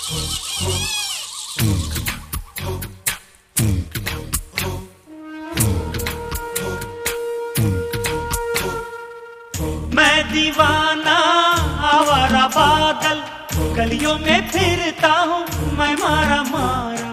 मैं दीवाना आवारा बादल, गलियों में फिरता हूँ मैं मारा मारा।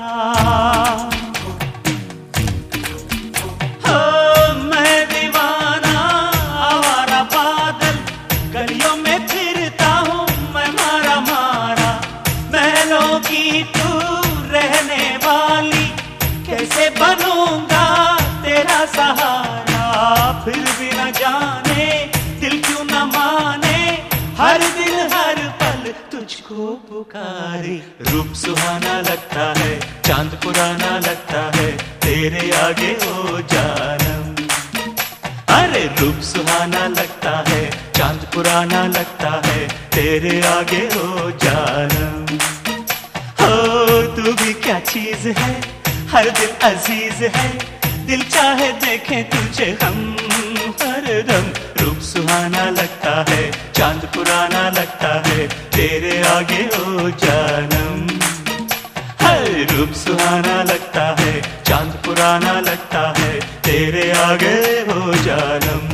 हो मैं दीवाना आवारा बादल, गलियों में फिरता हूँ मैं मारा मारा। महलों की तू रहने वाली, कैसे बनूंगा तेरा सहारा। फिर भी न जाने दिल क्यों न माने, हर दिन हर पल तुझको पुकारे। रूप सुहाना लगता है, चांद पुराना लगता है, तेरे आगे ओ जानम। अरे रूप सुहाना लगता है, चांद पुराना लगता है, तेरे आगे ओ जानम। हो तू भी क्या चीज है, हर दिल अजीज है, दिल चाहे देखें तुझे हम हरदम। रूप सुहाना लगता है, चांद पुराना लगता है, तेरे आगे ओ जानम। हर रूप सुहाना लगता है, चांद पुराना लगता है, तेरे आगे ओ जानम।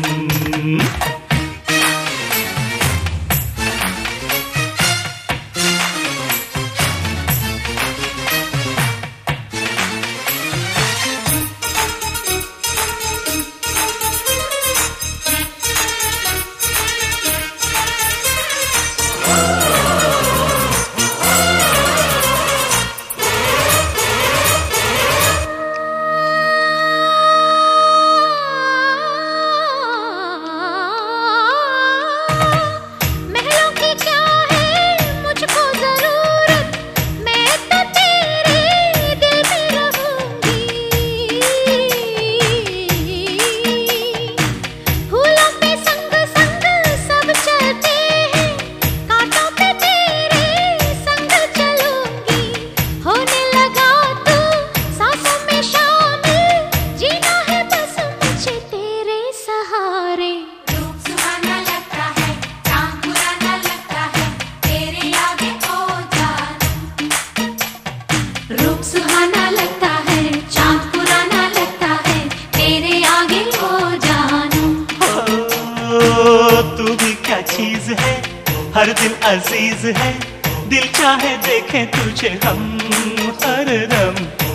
तू भी क्या चीज है, हर दिल अजीज है, दिल चाहे देखें तुझे हम हरदम।